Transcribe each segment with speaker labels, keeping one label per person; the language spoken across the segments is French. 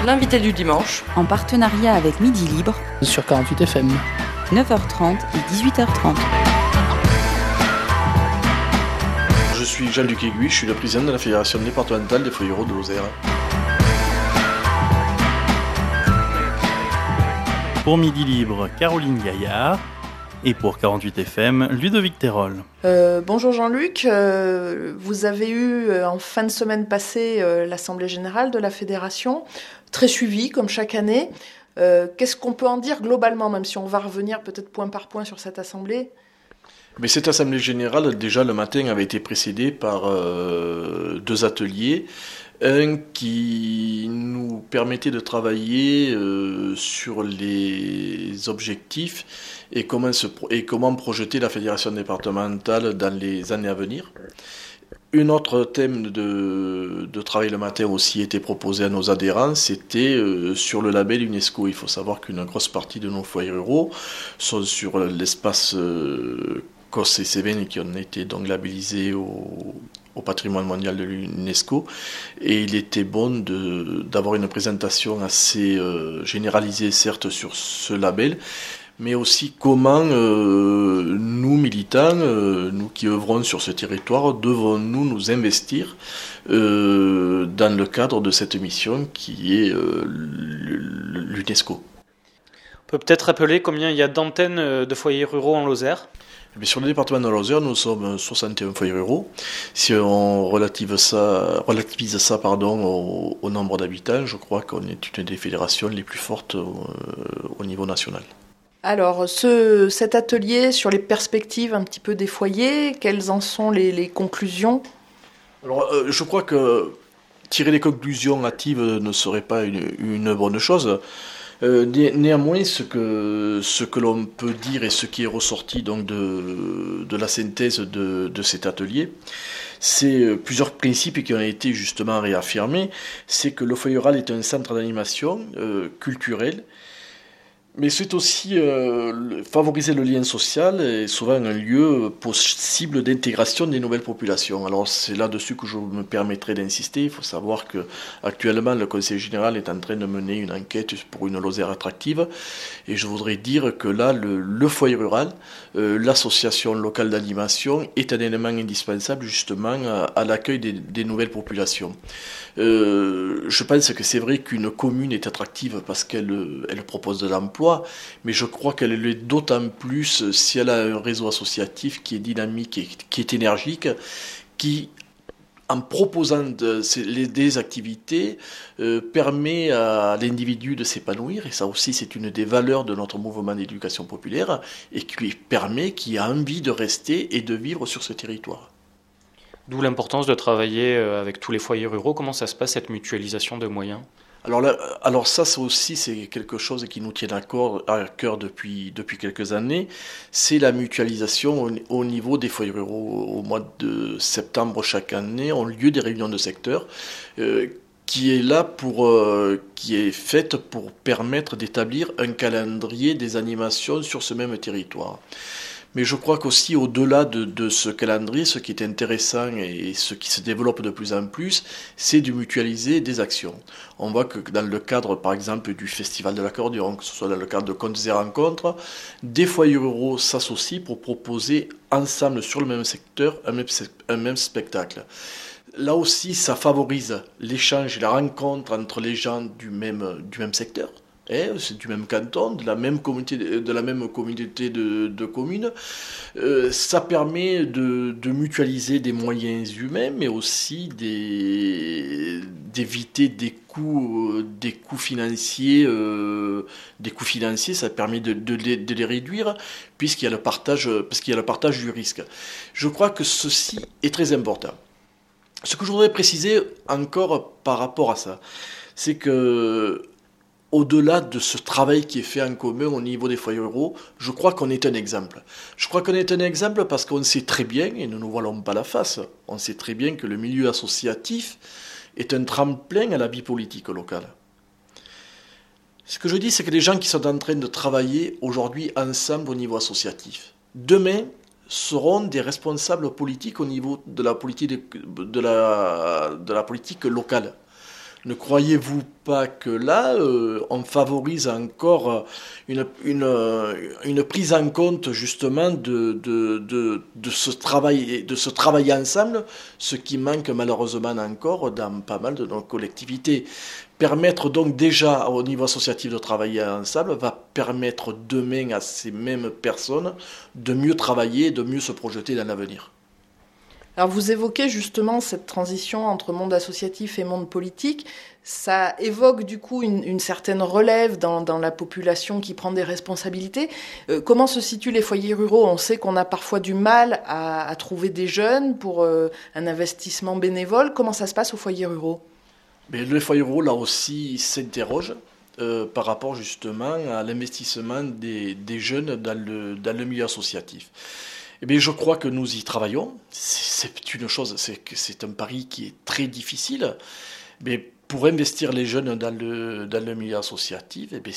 Speaker 1: L'invité du dimanche,
Speaker 2: en partenariat avec Midi Libre,
Speaker 3: sur 48 FM,
Speaker 2: 9h30 et 18h30.
Speaker 4: Je suis Jean-Luc Aiguille, je suis le président de la Fédération départementale des foyers ruraux de Lozère.
Speaker 5: Pour Midi Libre, Caroline Gaillard. Et pour 48 FM, Ludovic Terol.
Speaker 1: Bonjour Jean-Luc, vous avez eu en fin de semaine passée l'Assemblée Générale de la Fédération, très suivie comme chaque année. Qu'est-ce qu'on peut en dire globalement, même si on va revenir peut-être point par point sur cette Assemblée ?
Speaker 4: Mais cette Assemblée Générale, déjà le matin, avait été précédée par deux ateliers. Un qui nous permettait de travailler sur les objectifs et comment projeter la fédération départementale dans les années à venir. Un autre thème de travail le matin aussi était proposé à nos adhérents, c'était sur le label UNESCO. Il faut savoir qu'une grosse partie de nos foyers ruraux sont sur l'espace Cos et Cévennes qui ont été donc labellisés au patrimoine mondial de l'UNESCO, et il était bon d'avoir une présentation assez généralisée, certes, sur ce label, mais aussi comment nous, militants, nous qui œuvrons sur ce territoire, devons-nous nous investir dans le cadre de cette mission qui est l'UNESCO.
Speaker 6: On peut peut-être rappeler combien il y a d'antennes de foyers ruraux en Lozère ?
Speaker 4: Mais sur le département de Lozère, nous sommes 61 foyers ruraux. Si on relativise ça au nombre d'habitants, je crois qu'on est une des fédérations les plus fortes au niveau national.
Speaker 1: Alors, cet atelier sur les perspectives un petit peu des foyers, quelles en sont les conclusions ?
Speaker 4: Alors, je crois que tirer des conclusions hâtives ne serait pas une bonne chose. Néanmoins, ce que l'on peut dire et ce qui est ressorti donc de la synthèse de cet atelier, c'est plusieurs principes qui ont été justement réaffirmés. C'est que le foyer rural est un centre d'animation culturel, mais c'est aussi favoriser le lien social et souvent un lieu possible d'intégration des nouvelles populations. Alors c'est là-dessus que je me permettrai d'insister. Il faut savoir que actuellement le Conseil général est en train de mener une enquête pour une Lozère attractive, et je voudrais dire que là le foyer rural, l'association locale d'animation est un élément indispensable justement à l'accueil des nouvelles populations. Je pense que c'est vrai qu'une commune est attractive parce qu'elle propose de l'emploi, mais je crois qu'elle l'est d'autant plus si elle a un réseau associatif qui est dynamique et qui est énergique, qui, en proposant des activités, permet à l'individu de s'épanouir, et ça aussi c'est une des valeurs de notre mouvement d'éducation populaire, et qui a envie de rester et de vivre sur ce territoire.
Speaker 6: D'où l'importance de travailler avec tous les foyers ruraux. Comment ça se passe, cette mutualisation de moyens ?
Speaker 4: Alors ça aussi c'est quelque chose qui nous tient à cœur depuis quelques années. C'est la mutualisation au niveau des foyers ruraux. Au mois de septembre chaque année ont lieu des réunions de secteur qui est faite pour permettre d'établir un calendrier des animations sur ce même territoire. Mais je crois qu'aussi, au-delà de ce calendrier, ce qui est intéressant et ce qui se développe de plus en plus, c'est de mutualiser des actions. On voit que dans le cadre, par exemple, du Festival de l'accordéon, que ce soit dans le cadre de Contes et Rencontres, des foyers ruraux s'associent pour proposer ensemble sur le même secteur un même spectacle. Là aussi, ça favorise l'échange et la rencontre entre les gens du même secteur. C'est du même canton, de la même communauté de communes. Ça permet de mutualiser des moyens humains, mais aussi d'éviter des coûts financiers. Ça permet de les réduire, puisqu'il y a le partage du risque. Je crois que ceci est très important. Ce que je voudrais préciser encore par rapport à ça, c'est que au-delà de ce travail qui est fait en commun au niveau des foyers ruraux, je crois qu'on est un exemple. Je crois qu'on est un exemple parce qu'on sait très bien, et ne nous voilons pas la face, on sait très bien que le milieu associatif est un tremplin à la vie politique locale. Ce que je dis, c'est que les gens qui sont en train de travailler aujourd'hui ensemble au niveau associatif, demain seront des responsables politiques au niveau de la politique locale. Ne croyez-vous pas que là, on favorise encore une prise en compte justement de ce travail ensemble, ce qui manque malheureusement encore dans pas mal de nos collectivités. Permettre donc déjà au niveau associatif de travailler ensemble va permettre demain à ces mêmes personnes de mieux travailler, de mieux se projeter dans l'avenir.
Speaker 1: Alors vous évoquez justement cette transition entre monde associatif et monde politique. Ça évoque du coup une certaine relève dans la population qui prend des responsabilités. Comment se situent les foyers ruraux ? On sait qu'on a parfois du mal à trouver des jeunes pour un investissement bénévole. Comment ça se passe aux foyers ruraux ?
Speaker 4: Mais les foyers ruraux, là aussi, s'interrogent par rapport justement à l'investissement des jeunes dans le milieu associatif. Eh bien, je crois que nous y travaillons. C'est une chose, c'est un pari qui est très difficile. Mais pour investir les jeunes dans le milieu associatif, eh bien,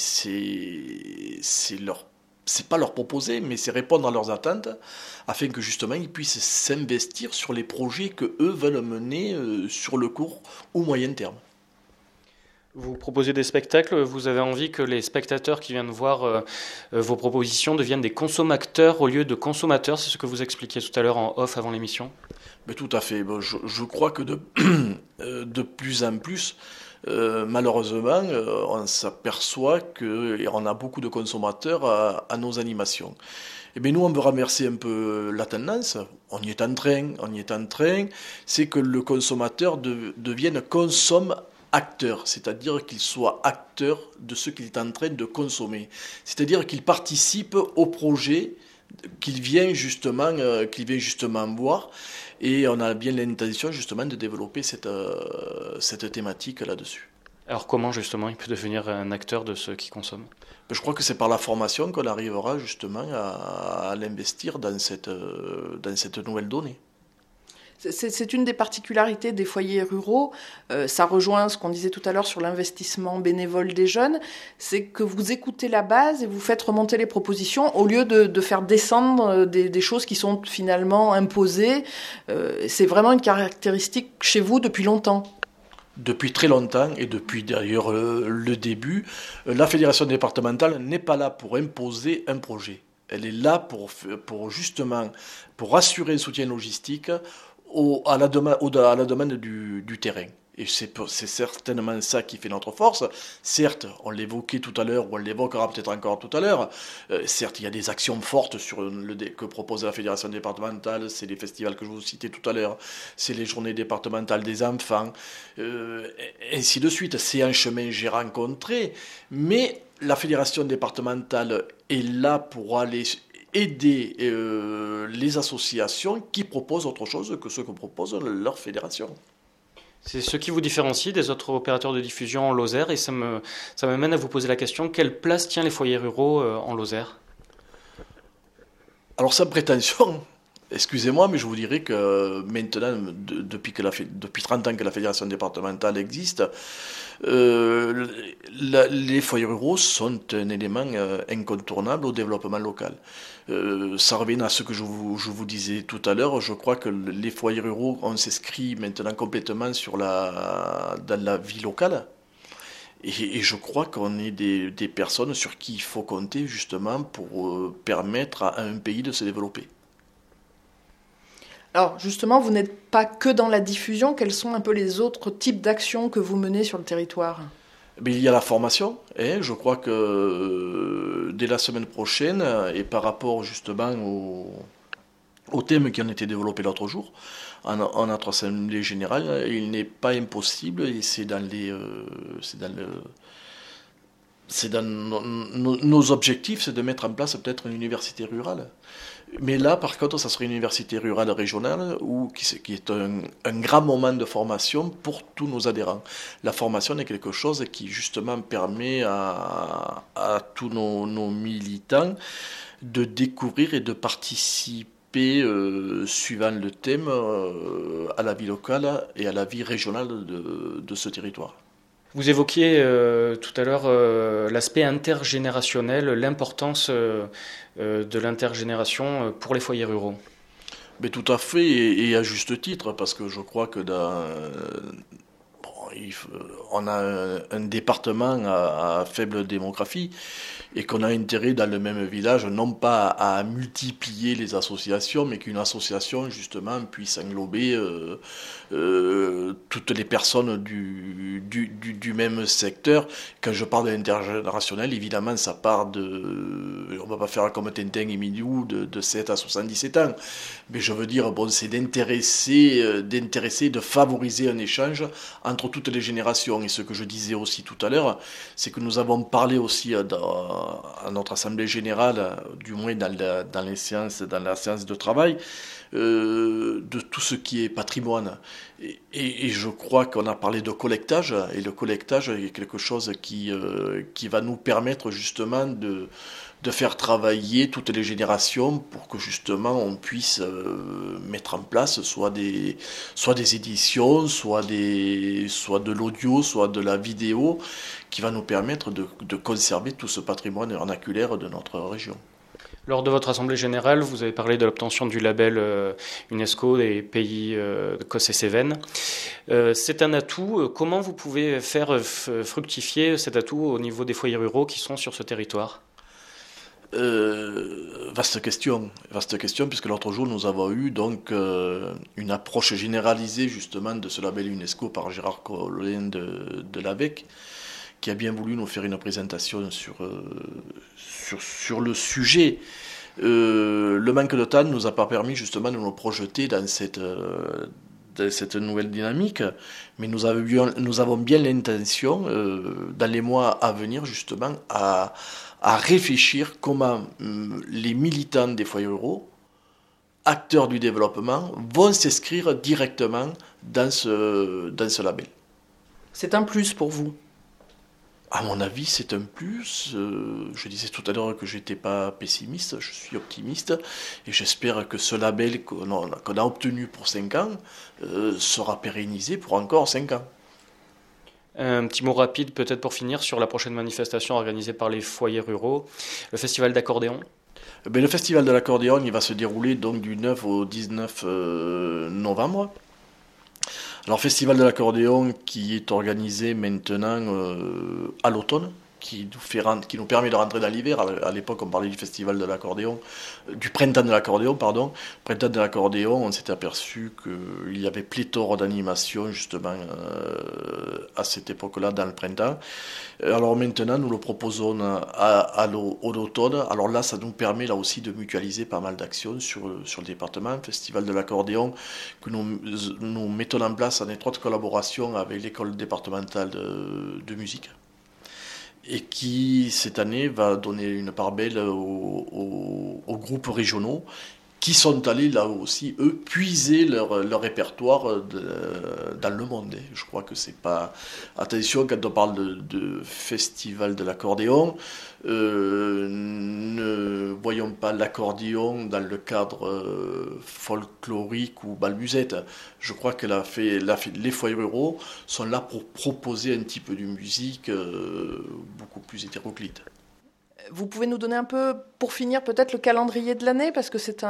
Speaker 4: c'est pas leur proposer, mais c'est répondre à leurs attentes, afin que justement ils puissent s'investir sur les projets que eux veulent mener sur le court ou moyen terme.
Speaker 6: Vous proposez des spectacles, vous avez envie que les spectateurs qui viennent voir vos propositions deviennent des consommateurs au lieu de consommateurs, c'est ce que vous expliquiez tout à l'heure en off avant l'émission ?
Speaker 4: Mais tout à fait. Je crois que de plus en plus, malheureusement, on s'aperçoit qu'on a beaucoup de consommateurs à nos animations. Et bien nous, on veut renverser un peu la tendance. On y est en train. C'est que le consommateur devienne consomme-acteur, c'est-à-dire qu'il soit acteur de ce qu'il est en train de consommer. C'est-à-dire qu'il participe au projet qu'il vient justement voir. Et on a bien l'intention justement de développer cette thématique là-dessus.
Speaker 6: Alors comment justement il peut devenir un acteur de ceux qui consomment ?
Speaker 4: Je crois que c'est par la formation qu'on arrivera justement à l'investir dans cette nouvelle donnée.
Speaker 1: C'est une des particularités des foyers ruraux. Ça rejoint ce qu'on disait tout à l'heure sur l'investissement bénévole des jeunes. C'est que vous écoutez la base et vous faites remonter les propositions au lieu de faire descendre des choses qui sont finalement imposées. C'est vraiment une caractéristique chez vous depuis longtemps.
Speaker 4: Depuis très longtemps, et depuis d'ailleurs le début, la fédération départementale n'est pas là pour imposer un projet. Elle est là pour assurer un soutien logistique à la demande du terrain. Et c'est certainement ça qui fait notre force. Certes, on l'évoquait tout à l'heure, ou on l'évoquera peut-être encore tout à l'heure, certes, il y a des actions fortes que propose la fédération départementale, c'est les festivals que je vous citais tout à l'heure, c'est les journées départementales des enfants, ainsi de suite. C'est un chemin que j'ai rencontré, mais la fédération départementale est là pour aller aider les associations qui proposent autre chose que ce que propose leur fédération.
Speaker 6: C'est ce qui vous différencie des autres opérateurs de diffusion en Lozère, et ça m'amène à vous poser la question, quelle place tient les foyers ruraux en Lozère ?
Speaker 4: Alors sans prétention, excusez-moi, mais je vous dirais que maintenant, depuis 30 ans que la fédération départementale existe, les foyers ruraux sont un élément incontournable au développement local. Ça revient à ce que je vous disais tout à l'heure. Je crois que les foyers ruraux, on s'inscrit maintenant complètement dans la vie locale. Et je crois qu'on est des personnes sur qui il faut compter justement pour permettre à un pays de se développer.
Speaker 1: Alors justement, vous n'êtes pas que dans la diffusion. Quels sont un peu les autres types d'actions que vous menez sur le territoire ?
Speaker 4: Mais il y a la formation. Je crois que dès la semaine prochaine, et par rapport justement aux thèmes qui ont été développés l'autre jour, en notre assemblée générale, il n'est pas impossible, et c'est dans nos objectifs, c'est de mettre en place peut-être une université rurale. Mais là, par contre, ça serait une université rurale régionale qui est un grand moment de formation pour tous nos adhérents. La formation est quelque chose qui, justement, permet à tous nos militants de découvrir et de participer, suivant le thème, à la vie locale et à la vie régionale de ce territoire.
Speaker 6: Vous évoquiez tout à l'heure l'aspect intergénérationnel, l'importance de l'intergénération pour les foyers ruraux.
Speaker 4: Mais tout à fait, et à juste titre, parce que je crois que on a un département à faible démographie et qu'on a intérêt dans le même village, non pas à multiplier les associations, mais qu'une association justement puisse englober toutes les personnes du même secteur. Quand je parle de l'intergénérationnel, évidemment, ça part on va pas faire comme Tintin et Milou de 7 à 77 ans, mais je veux dire, bon, c'est d'intéresser, de favoriser un échange entre toutes les générations. Et ce que je disais aussi tout à l'heure, c'est que nous avons parlé aussi à notre assemblée générale, du moins dans la séance de travail, de tout ce qui est patrimoine. Et je crois qu'on a parlé de collectage, et le collectage est quelque chose qui va nous permettre justement de faire travailler toutes les générations pour que justement on puisse mettre en place soit des éditions, soit de l'audio, soit de la vidéo, qui va nous permettre de conserver tout ce patrimoine vernaculaire de notre région.
Speaker 6: Lors de votre assemblée générale, vous avez parlé de l'obtention du label UNESCO des pays Cosse et Cévennes. C'est un atout. Comment vous pouvez faire fructifier cet atout au niveau des foyers ruraux qui sont sur ce territoire ?
Speaker 4: Vaste question, puisque l'autre jour nous avons eu donc une approche généralisée justement de ce label UNESCO par Gérard Collin de l'AVEC, qui a bien voulu nous faire une présentation sur le sujet. Le manque de temps ne nous a pas permis justement de nous projeter dans cette nouvelle dynamique, mais nous avons bien l'intention, dans les mois à venir justement, à réfléchir comment les militants des foyers ruraux, acteurs du développement, vont s'inscrire directement dans ce label.
Speaker 1: C'est un plus pour vous?
Speaker 4: À mon avis, c'est un plus. Je disais tout à l'heure que je n'étais pas pessimiste, je suis optimiste, et j'espère que ce label qu'on a obtenu pour 5 ans sera pérennisé pour encore 5 ans.
Speaker 6: Un petit mot rapide peut-être pour finir sur la prochaine manifestation organisée par les foyers ruraux, le festival d'accordéon.
Speaker 4: Le festival de l'accordéon, il va se dérouler donc du 9 au 19 novembre. Alors, festival de l'accordéon qui est organisé maintenant à l'automne, qui nous permet de rentrer dans l'hiver. À l'époque, on parlait du festival de l'accordéon, du printemps de l'accordéon, pardon. Printemps de l'accordéon, on s'était aperçu qu'il y avait pléthore d'animations, justement, à cette époque-là, dans le printemps. Alors maintenant, nous le proposons à l'automne. Alors là, ça nous permet, là aussi, de mutualiser pas mal d'actions sur le département. Festival de l'accordéon que nous mettons en place en étroite collaboration avec l'école départementale de musique, et qui, cette année, va donner une part belle aux groupes régionaux qui sont allés, là aussi, eux, puiser leur répertoire dans le monde. Je crois que c'est pas... Attention, quand on parle de festival de l'accordéon, ne voyons pas l'accordéon dans le cadre folklorique ou balmusette. Je crois que les foyers ruraux sont là pour proposer un type de musique beaucoup plus hétéroclite.
Speaker 1: Vous pouvez nous donner un peu, pour finir, peut-être le calendrier de l'année, parce que c'est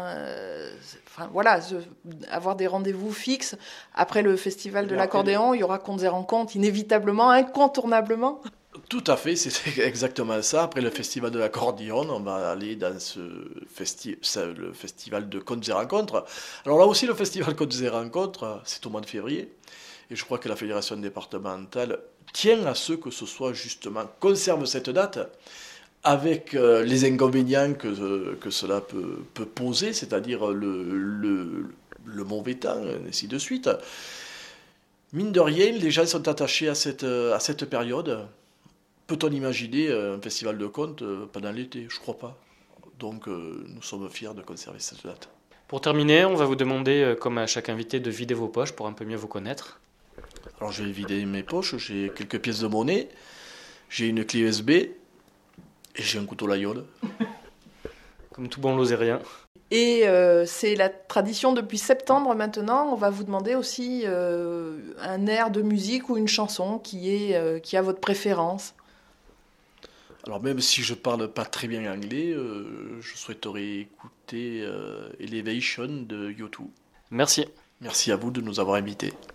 Speaker 1: avoir des rendez-vous fixes. Après le festival de l'accordéon, il y aura Contes et Rencontres, inévitablement, incontournablement.
Speaker 4: Tout à fait, c'est exactement ça. Après le festival de l'accordéon, on va aller dans le festival de Contes et Rencontres. Alors là aussi, le festival Contes et Rencontres, c'est au mois de février. Et je crois que la fédération départementale tient à ce que ce soit justement, conserve cette date, avec les inconvénients que cela peut poser, c'est-à-dire le mauvais temps, et ainsi de suite. Mine de rien, les gens sont attachés à cette période. Peut-on imaginer un festival de contes pendant l'été? Je ne crois pas. Donc nous sommes fiers de conserver cette date.
Speaker 6: Pour terminer, on va vous demander, comme à chaque invité, de vider vos poches pour un peu mieux vous connaître.
Speaker 4: Alors je vais vider mes poches, j'ai quelques pièces de monnaie, j'ai une clé USB, et j'ai un couteau Laïol.
Speaker 6: Comme tout bon lozérien.
Speaker 1: Et c'est la tradition depuis septembre maintenant. On va vous demander aussi un air de musique ou une chanson qui a votre préférence.
Speaker 4: Alors même si je parle pas très bien anglais, je souhaiterais écouter Elevation de U2.
Speaker 6: Merci.
Speaker 4: Merci à vous de nous avoir invités.